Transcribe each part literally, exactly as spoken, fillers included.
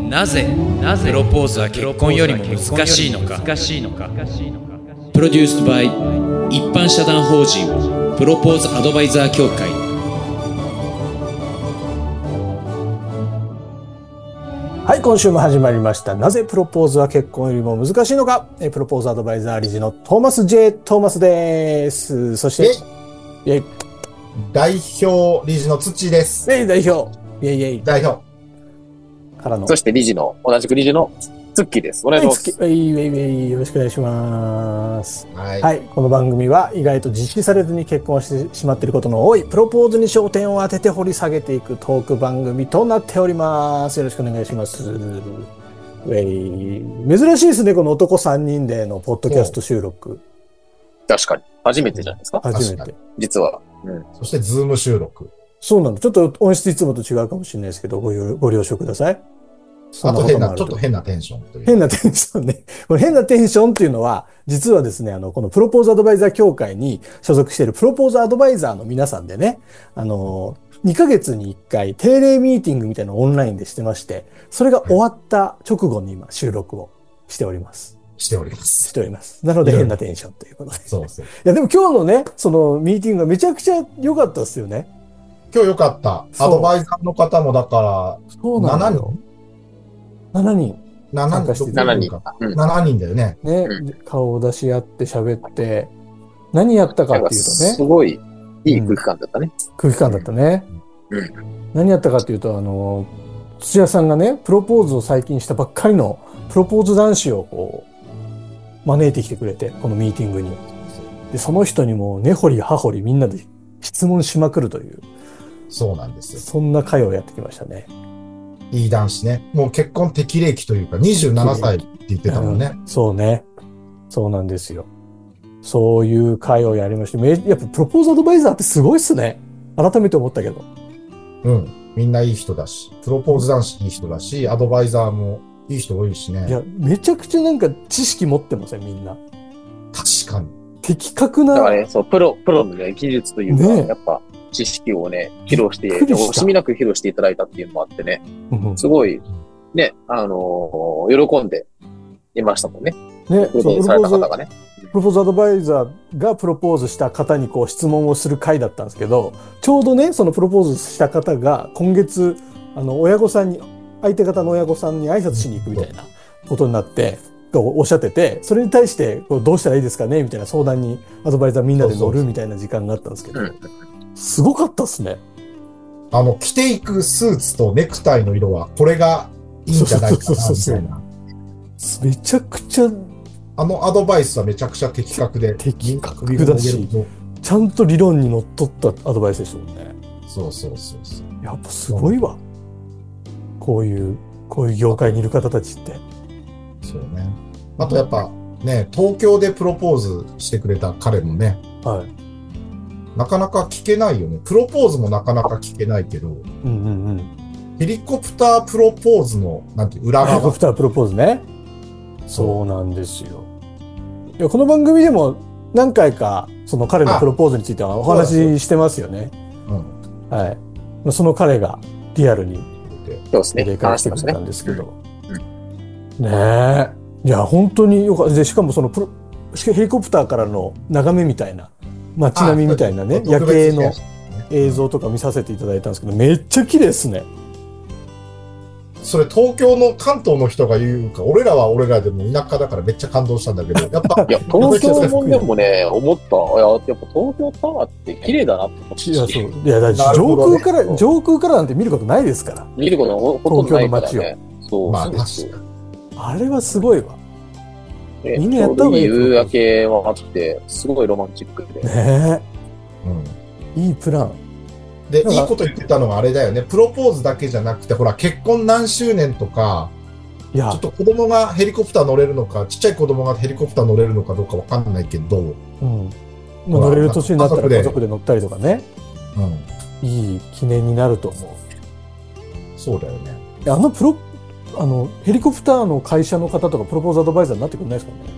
なぜなぜプロポーズは結婚よりも難しいのか。プロデュースバイ一般社団法人プロポーズアドバイザー協会。 はい、今週も始まりました。なぜプロポーズは結婚よりも難しいのか。プロポーズアドバイザー理事のトーマス J トーマスです。そしてイェイ代表理事の土です。 イェイ代表イェイイェイ代表からのそして理事の同じく理事のツッキーです。お願いします。 イェイイェイイェイよろしくお願いします。 はい、 はい、この番組は意外と実施されずに結婚してしまっていることの多いプロポーズに焦点を当てて掘り下げていくトーク番組となっております。よろしくお願いします。ウェイ珍しいですね、この男さんにんでのポッドキャスト収録。 確かに初めてじゃないですか。 初めて実は、うん、 そしてズーム収録。 そうなの。ちょっと音質いつもと違うかもしれないですけど、ご, ご了承ください。 あと変な、ちょっと変なテンションという。 変なテンションね。これ変なテンションっていうのは、実はですね、あの、このプロポーズアドバイザー協会に所属しているプロポーズアドバイザーの皆さんでね、あの、にかげつにいっかい定例ミーティングみたいなのをオンラインでしてまして、それが終わった直後に今収録をしております。 しております。 しております。なので変なテンションということで。 そうそう。いや、でも今日のね、そのミーティングがめちゃくちゃ良かったですよね。 今日良かった。アドバイザーの方もだから、 そうなのよ。ななにん。 ななにん。 ななにん。 ななにんだよね。 ね、うん、顔を出し合って喋って、何やったかっていうとね。 すごいいい空気感だったね。 うん、空気感だったね。 うん、 何やったかっていうと、あの、土屋さんがね、プロポーズを最近したばっかりのプロポーズ男子をこう、招いてきてくれて、このミーティングに。で、その人にも根掘り葉掘りみんなで質問しまくるという。 そうなんですよ。 そんな会をやってきましたね。 いい男子ね。もう結婚適齢期というか、にじゅうななさいって言ってたもんね、 うん。そうね。そうなんですよ。そういう会をやりまして、やっぱプロポーズアドバイザーってすごいっすね。改めて思ったけど。 うん。みんないい人だし、プロポーズ男子いい人だし、アドバイザーもいい人多いしね。 いや、めちゃくちゃなんか知識持ってません、みんな。 確かに。 的確な。 だからね、そう、プロ、プロのね、技術というか、ね、やっぱ、知識をね、披露して、惜しみなく披露していただいたっていうのもあってね、うん、すごい、ね、あのー、喜んでいましたもんね。 ね、 プロポーズされた方がね。 プロポーズアドバイザーがプロポーズした方にこう質問をする会だったんですけど、ちょうどね、そのプロポーズした方が今月、あの、親御さんに、相手方の親御さんに挨拶しに行くみたいなことになって、おっしゃってて、それに対してどうしたらいいですかねみたいな相談にアドバイザーみんなで乗るみたいな時間があったんですけど、すごかったっすね。 あの、着ていくスーツとネクタイの色はこれがいいんじゃないかな、みたいな。 めちゃくちゃ、 あのアドバイスはめちゃくちゃ的確で。 的確だし、ちゃんと理論にのっとったアドバイスでしょうね。 そうそうそうそう。 やっぱすごいわ。こういう、こういう業界にいる方たちって。 そうね。あとやっぱね、東京でプロポーズしてくれた彼もね。 はい。 なかなか聞けないよね。プロポーズもなかなか聞けないけど。 うんうんうん。 ヘリコプタープロポーズの、なんていう、裏側。 ヘリコプタープロポーズね。そうなんですよ。いや、この番組でも何回か、その彼のプロポーズについてはお話ししてますよね。うん。はい。その彼がリアルに、 そうですね。 理解してくれたんですけど。ねえ。いや、本当によかった。で、しかもそのプロ、ヘリコプターからの眺めみたいな、街並みみたいなね、夜景の映像とか見させていただいたんですけど、めっちゃ綺麗ですね。 それ東京の関東の人が言うか、俺らは俺らでも田舎だからめっちゃ感動したんだけど、やっぱ。 いや、東京もでもね、思った。いや、やっぱ東京タワーって綺麗だなって思って。 いや、そう。いや、だ上空から、ね、上空からなんて見ることないですから。 見ることほとんどないからね。そう、 まあ、 そうですよ。 あれはすごいわ。 みんなやった方がいい。夕焼けはあって、すごいロマンチックで。 ねえ。うん。いいプラン。 で、いいこと言ってたのはあれだよね。プロポーズだけじゃなくて、ほら、結婚何周年とか、いやちょっと子供がヘリコプター乗れるのか、ちっちゃい子供がヘリコプター乗れるのかどうかわかんないけど、 うん。もう乗れる年になったら家族で乗ったりとかね。うん。いい記念になると思う。 そうだよね。 あのプロ、あの、ヘリコプターの会社の方とかプロポーズアドバイザーになってくれないですかね。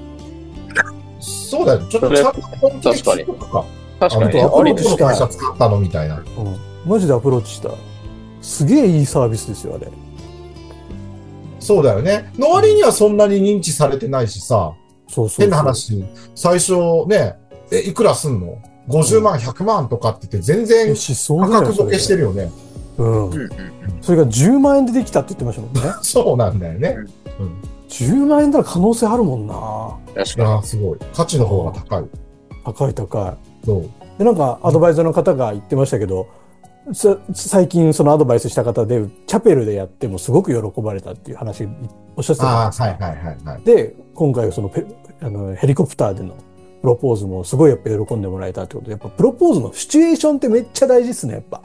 そうだよ。ちょっとちゃんと本気で聞くか。 確かにね。 アプローチした会社使ったのみたいな。 うん。マジでアプローチした。すげえいいサービスですよ、あれ。 そうだよね。の割にはそんなに認知されてないしさ、 そうそうそう変な話、最初ね、え、いくらすんの ?ごじゅうまん、ひゃくまんとかって言って全然価格ボケしてるよね。 うん。それがじゅうまんえんでできたって言ってましたもんね。 そうなんだよね。 うん、じゅうまんえんなら可能性あるもんな。 確かに。すごい。価値の方が高い。 高い高い。 そう。 で、なんかアドバイザーの方が言ってましたけど、最近そのアドバイスした方でチャペルでやってもすごく喜ばれたっていう話おっしゃってたんですか。 はいはいはいはい。 で、今回そのペあのヘリコプターでのプロポーズもすごいやっぱ喜んでもらえたってことで、やっぱプロポーズのシチュエーションってめっちゃ大事ですね、やっぱ。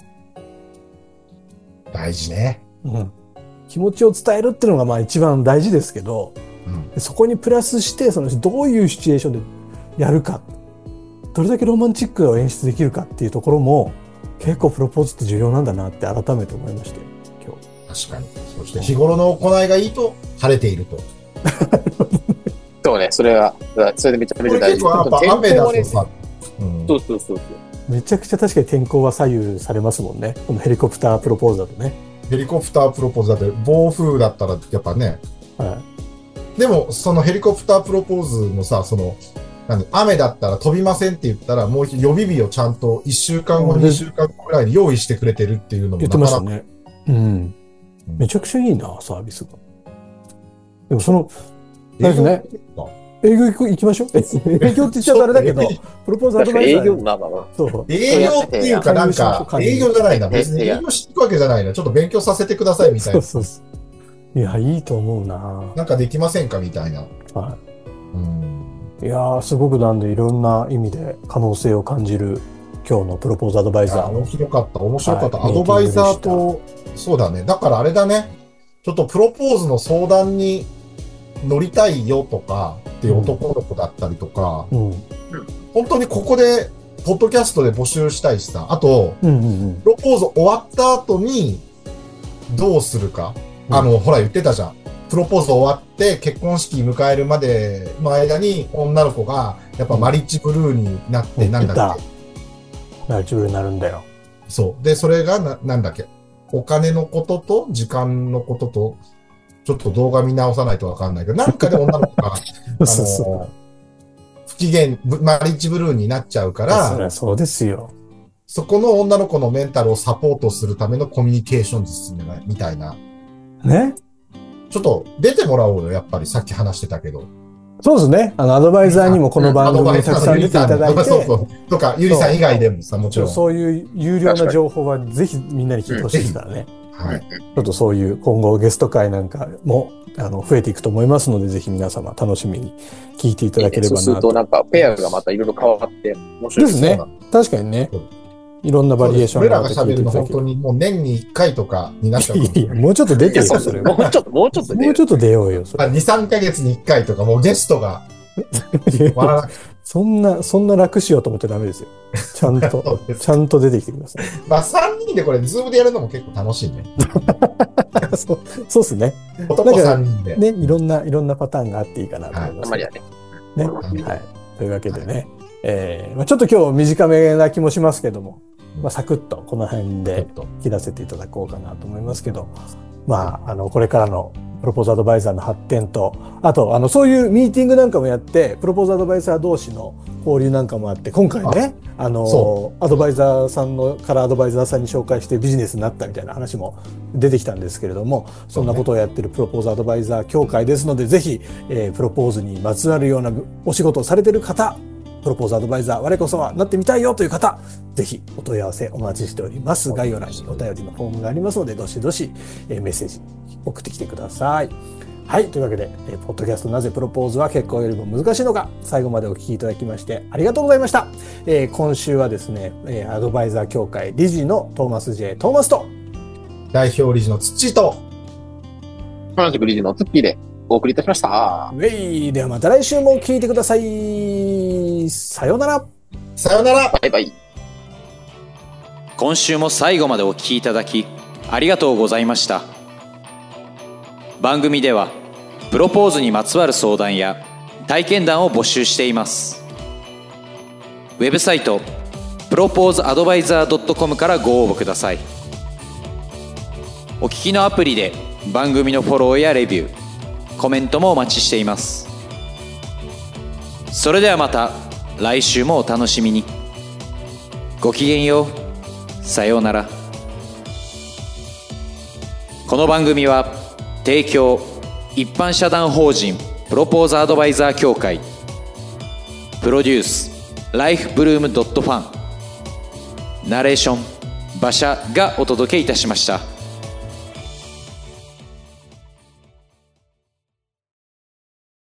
大事ね。 うん。気持ちを伝えるっていうのがまあ一番大事ですけど、うん、そこにプラスしてそのどういうシチュエーションでやるか、どれだけロマンチックを演出できるかっていうところも結構プロポーズって重要なんだなって改めて思いまして今日。確かに。そして日頃の行いがいいと晴れていると。 そうね、それはそれでめちゃめちゃ大事。 やっぱ雨だとさ、 うん、そうそうそうそう。 めちゃくちゃ確かに天候は左右されますもんね。このヘリコプタープロポーズだとね。 ヘリコプタープロポーズだって暴風だったらやっぱね。はい。でもそのヘリコプタープロポーズのさ、その何雨だったら飛びませんって言ったらもう予備日をちゃんといっしゅうかんご、にしゅうかんごぐらいに用意してくれてるっていうのも言ってましたね。うん。めちゃくちゃいいなサービスが。でもそのあれですね。営業行きましょう。営業って言っちゃうとあれだけど、プロポーズアドバイザー。 営業、まあまあまあ。 そう。営業っていうかなんか、営業じゃないな。別に営業していくわけじゃないな。ちょっと勉強させてくださいみたいな。そうそうそう。 いや、いいと思うな。 なんかできませんかみたいな。 はい。うん。いやー、すごくなんでいろんな意味で可能性を感じる今日のプロポーズアドバイザー。 面白かった。面白かった。アドバイザーと、そうだね。だからあれだね。ちょっとプロポーズの相談に乗りたいよとかっていう男の子だったりとか、うん、本当にここでポッドキャストで募集したいしさ、あと、うんうんうん、プロポーズ終わった後にどうするか、うん、あのほら言ってたじゃん、プロポーズ終わって結婚式迎えるまでの間に女の子がやっぱマリッジブルーになって、うん、なんだっけ、 マリッジブルーになるんだよ。 そうでそれが な, なんだっけお金のことと時間のこととちょっと動画見直さないとわかんないけど、なんかで女の子が、あの、不機嫌、マリッジブルーになっちゃうから、 そりゃそうですよ。 そこの女の子のメンタルをサポートするためのコミュニケーション術みたいな。 ね。 ちょっと出てもらおうよ、やっぱりさっき話してたけど。 そうですね。あの、アドバイザーにもこの番組にたくさん出ていただいて。 そうそう。とか、ゆりさん以外でもさ、もちろん。 そういう有料な情報はぜひみんなに聞いてほしいですからね。はい、ちょっとそういう今後ゲスト会なんかもあの増えていくと思いますので、ぜひ皆様楽しみに聞いていただければなと。 そうするとなんかペアがまたいろいろ変わって面白いですね。確かにね。いろんなバリエーションがあって。俺らが喋るの本当にもう年にいっかいとかになっちゃう。 いやいや、もうちょっと出てよ、それ。 もうちょっと、もうちょっと出よう。もうちょっと出ようよ、それ。 に、さんかげつにいっかいとかもうゲストが。 そんな、そんな楽しようと思っちゃダメですよ。ちゃんと、ちゃんと出てきてください。 まあさんにんでこれ、ズームでやるのも結構楽しいね。 そう、そうっすね。 男さんにんで。 ね、いろんな、いろんなパターンがあっていいかなと思います。 あんまりやね。 ね。はい。というわけでね、えー、まあちょっと今日短めな気もしますけども、まあサクッとこの辺で切らせていただこうかなと思いますけど、まあ、あの、これからのプロポーズアドバイザーの発展と、あと、あの、そういうミーティングなんかもやって、プロポーズアドバイザー同士の交流なんかもあって、今回ね、あの、アドバイザーさんのからアドバイザーさんに紹介してビジネスになったみたいな話も出てきたんですけれども、そんなことをやってるプロポーズアドバイザー協会ですので、ぜひ、えー、プロポーズにまつわるようなお仕事をされてる方、プロポーズアドバイザー、我こそはなってみたいよという方、ぜひお問い合わせお待ちしております。概要欄にお便りのフォームがありますので、どしどしメッセージ送ってきてください。はい。というわけで、ポッドキャストなぜプロポーズは結婚よりも難しいのか、最後までお聞きいただきましてありがとうございました。えー、今週はですね、アドバイザー協会理事のトーマス J. トーマスと、 代表理事のツッチーと、 同じく理事のツッキーでお送りいたしました。 ウェイ。ではまた来週も聞いてください。さようなら。 さようなら。 バイバイ。 今週も最後までお聞きいただきありがとうございました。番組ではプロポーズにまつわる相談や体験談を募集しています。ウェブサイトプロポーズアドバイザー ドットコム からご応募ください。お聞きのアプリで番組のフォローやレビュー、コメントもお待ちしています。それではまた来週もお楽しみに。ごきげんよう。さようなら。この番組は提供一般社団法人プロポーズアドバイザー協会、プロデュースライフブルームドットファン、ナレーション馬車がお届けいたしました。